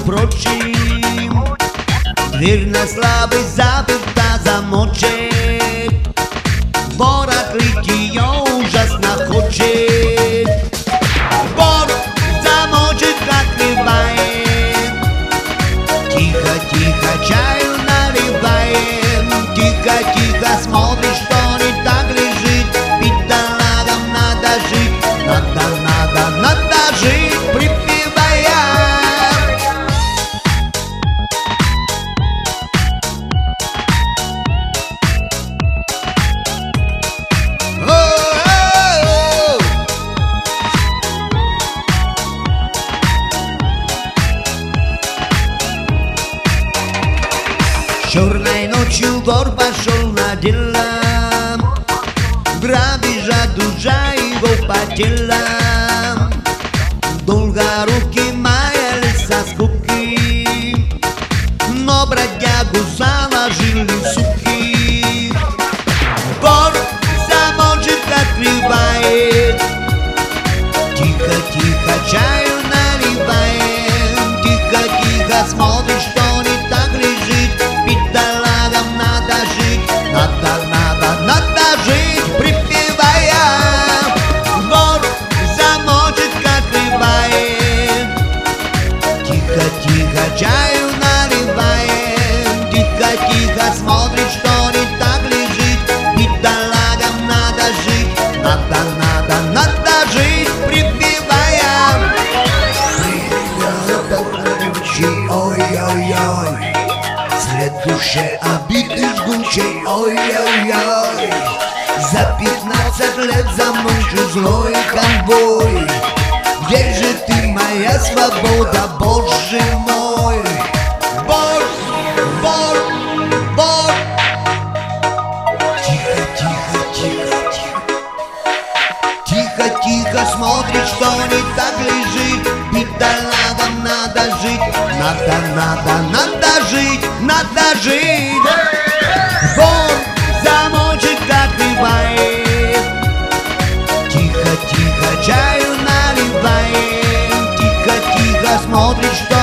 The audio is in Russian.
прочим. Дверь на слабость заперта, замочек. Вор открыть ее ужасно хочет. Вор замочек открывает. Тихо, тихо, чаю наливаем. Тихо, тихо, смотришь, что не так лежит. Бедолагам надо жить, надо жить, припевая. Черной ночью вор пошел на дела, грабежа душа его по делам. Долго руки маялись со скуки, но бродягу заложили суки. Вор замочек открывает. Тихо, тихо, чаю наливаем. Тихо, тихо, смотришь, что не так лежит. Бедолагам надо жить, надо жить, припевая. Вор замочек открывает. Тихо, тихо, чаю наливаем. Тихо, тихо, смотришь, что не так лежит. Бедолагам надо жить, надо жить, припевая. Ой-ой-ой, след в душе обиды жгучей, ой-ой-ой. За 15 лет замучу злой конвой. Где же ты, моя свобода, Боже мой? Вор, вор, вор. Тихо, тихо, тихо, тихо. Тихо, тихо, смотришь, что не так лежит. Бедолагам надо жить, надо жить. Вор замочек открывает. Тихо, тихо, чаю наливаем. Тихо, тихо, смотришь,